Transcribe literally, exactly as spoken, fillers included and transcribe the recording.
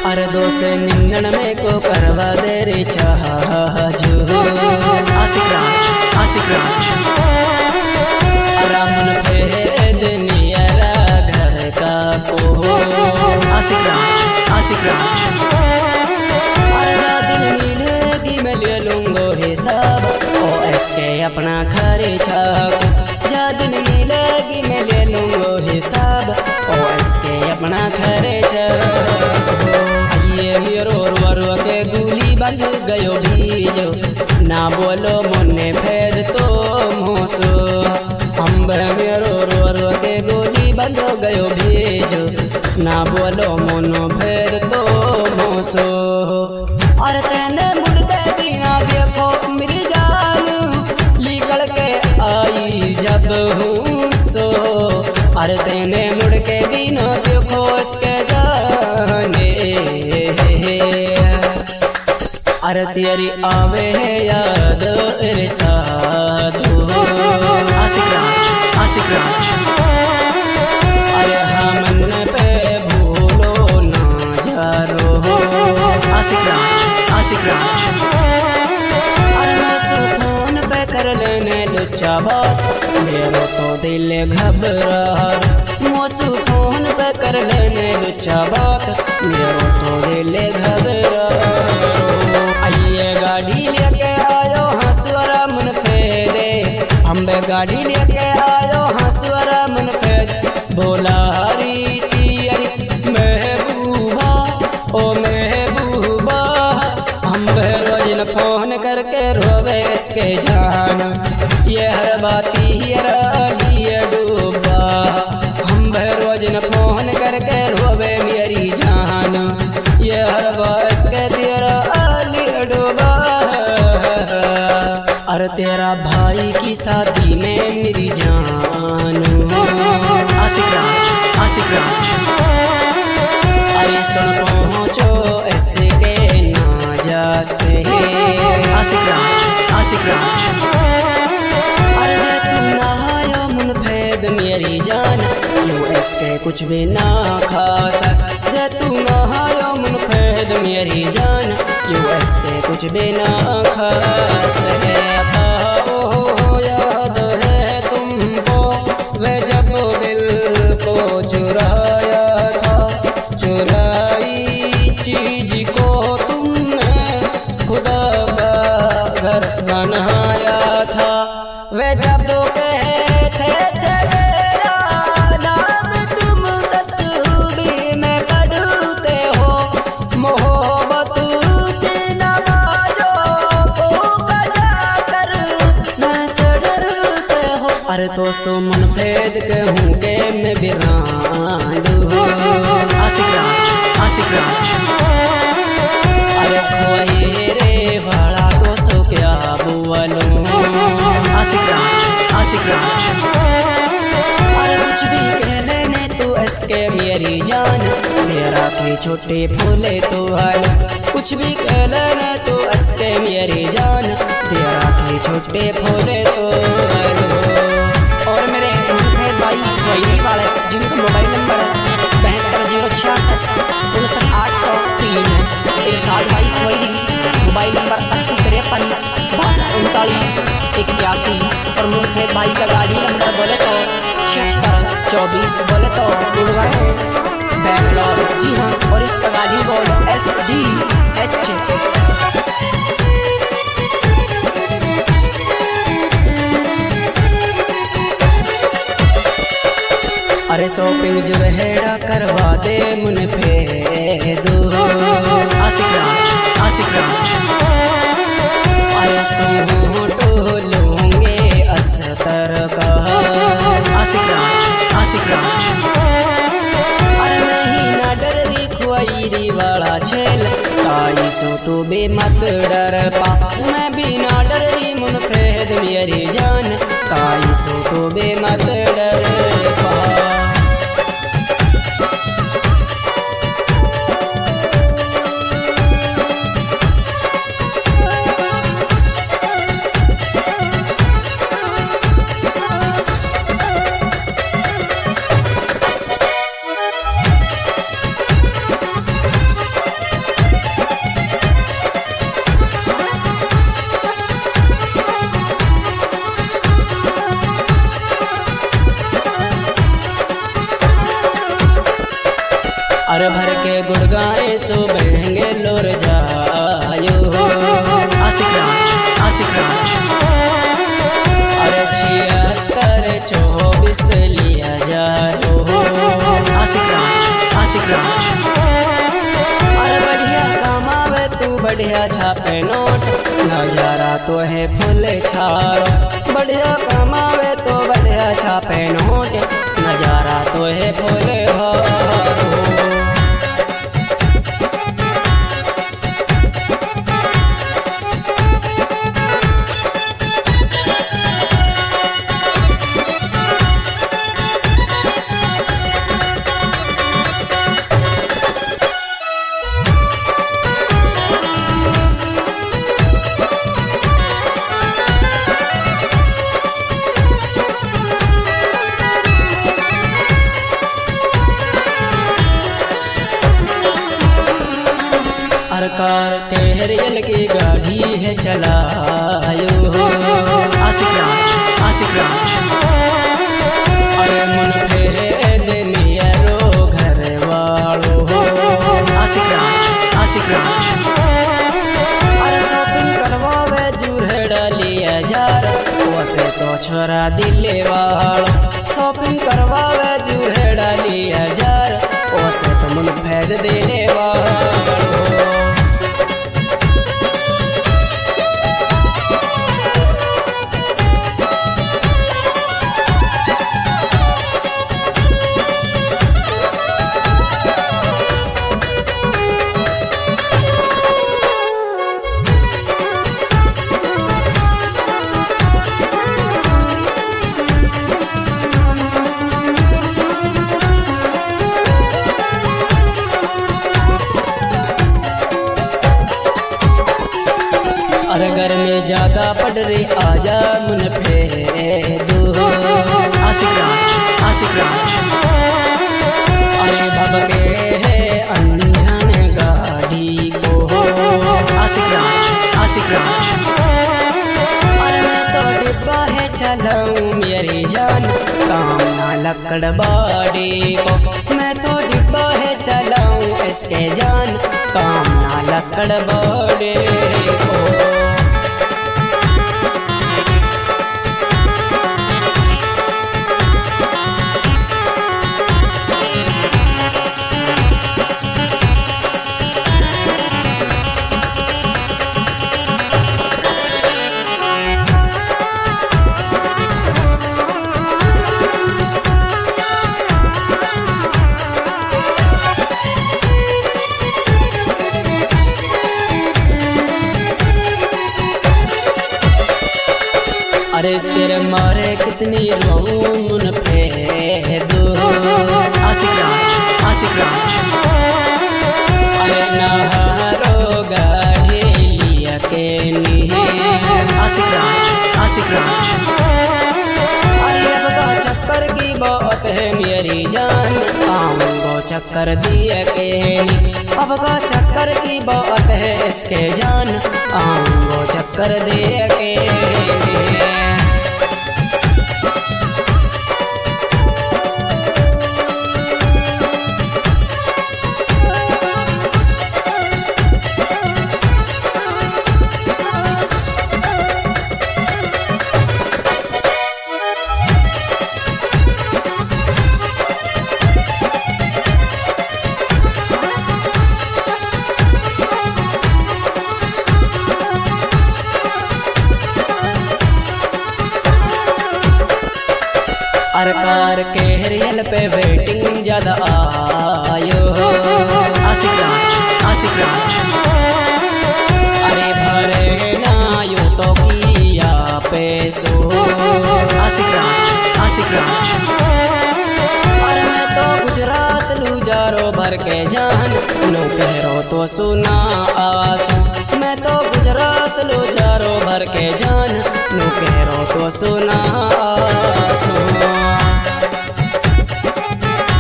अरे दोस्त निंगण में को करवा दे रे चाहजू आशिक राज आशिक राज अरामुन फेद नियरा घर का को आशिक राज आशिक राज अरे दिन मिलेगी मैं ले लूंगो हिसाब ओ एस के अपना खर्चा जा दिन मिलेगी मैं ले लूंगो हिसाब ओ एस के अपना खर्चा ये रोर वरवा के गुली बंद गयो भीजो ना बोलो मुन्ने फेद तो मोसो हम मेरो रोर के गोली बंद गयो भीजो ना बोलो मुनो फेद तो मोसो और तेने मुड़ते बिना देखो मेरी जान निकल के आई जब हूँ सो और तेने मुड़ के बिना देखो इसके जाने अरे तेरी आवे है याद रे साधु आशिक राज आशिक राज अरे हमन पे भूलो ना जारो आशिक राज आशिक राज अरे मैं फोन पे कर लेने लुच्चा बात मेरा तो दिल घबरा मोसू फोन पे कर लेने लुच्चा बात मेरा तो दिल घबरा आइए गाड़ी लेके आयो हंसुरा मन फेरे हम बे गाड़ी लेके आयो हंसुरा मन फेरे बोला हरी तियरी महबूबा ओ महबूबा हम बे रोज फोन करके रोवे इसके जान ये हर बाती ये डूबा हम बे रोज फोन करके रोवे मेरी जान ये हर बात के तेरा डूबा और तेरा भाई की शादी में मेरी जान आशिक राज आशिक राज अरे सुन पहुँचो ऐसे के ना जा से आशिक राज आशिक राज अरे तू नहायो मुन फेद मेरी जान यू इसके कुछ भी ना खास जे तू नहायो मुन फेद मेरी जान यू इसके कुछ भी ना खास है ओ याद है तुमको वे जब दिल को चुराया था चुराई चीज को तुमने खुदा का घर बनाया था वे जब कहते थे तेरा नाम तुम तस्वीर में पढ़ते हो मोहब्बत की नमाज़ों को बजा कर न सड़ते हो अरे तो सो मन फेद के हूँ के मैं बिरांडू आशिक राज आशिक राज अरे खोए रे बड़ा तो सो क्या बोलूं आशिक राज आशिक राज अरे कुछ भी कह लेने तू इसके मेरी जान मेरा के छोटे फूले तो हाल कुछ भी कह लेने तू इसके मेरी जान तेरा के छोटे फूले तो हाल और मेरे भाई वही वाले जिनका मोबाइल नंबर बहत्तर जीरो छियासठ उनसठ आठ सौ तीन है इरशाद भाई वही मोबाइल नंबर अस्सी तिरपन बासठ उनतालीस इक्यासी और मुनफेद भाई का गाड़ी नंबर बोले तो छिहत्तर चौबीस बोले तो गुड़गांव बैंगलोर जी हाँ और इसका गाड़ी बोल एस डी एच अरे शॉपिंग जो हेड़ा करवा दे मुन पे दो आशिक राज आशिक राज अरे सोटो लूंगे अस्तर का आशिक राज आशिक राज अरे नहीं ना डर दी खुआईरी वाला छेल काई सो तो बे मत डर पा मैं भी ना डर दी मुन फेद मेरी जान काई सो तो बे मत डर पा अरे भर के गुड़गाए सो बहंगे लोर जायो Asik Raj, Asik Raj, अरे छिहत्तर चौबीस लिया जाओ Asik Raj, Asik Raj, अरे बढ़िया कमावे तू बढ़िया छापे नोट नजारा तो है फुल छारो बढ़िया कमावे तो बढ़िया छापे नोट नजारा तो है फुल हारो सरकार कहरियल की गाड़ी है चलायो Asik Raj, Asik Raj, अरे मन फेर नियरो घर वालो Asik Raj, Asik Raj, अरे शॉपिंग करवावे जुड़ेड़ा लिया जार वैसे तो छोरा दिले वालो शॉपिंग करवावे जुड़ेड़ा लिया जार वैसे तो मन फेर देने वालो अरे गर्मी ज्यादा पड़ रही आजा मुन फेर दो Asik Raj, Asik Raj, अरे भबके है अंधन गाड़ी को Asik Raj, Asik Raj, अरे मैं तो डिब्बा है चलाऊं मेरी जान काम ना लकड़ बाड़ी को मैं तो डिब्बा है चलाऊं इसके जान काम ना लकड़ बाड़ी को अरे तेरे मारे कितनी रोन पे दो Asik Raj, Asik Raj, अरे नहारो गाड़ी लिया के लिए Asik Raj, Asik Raj, अरे अब का चक्कर की बात है मेरी जान आऊंगो चक्कर दिए के अब का चक्कर की बात है इसके जान आऊंगो चक्कर दिए के सरकार के रियल पे वेटिंग ज्यादा आयो Asik Raj, Asik Raj, अरे भरे ना यो तो किया पैसो Asik Raj, Asik Raj, अरे मैं तो गुजरात लूजारो भर के जान नो कहो तो सुना आस मैं तो गुजरात लूजारो भर के जान नो कहो तो सुना आस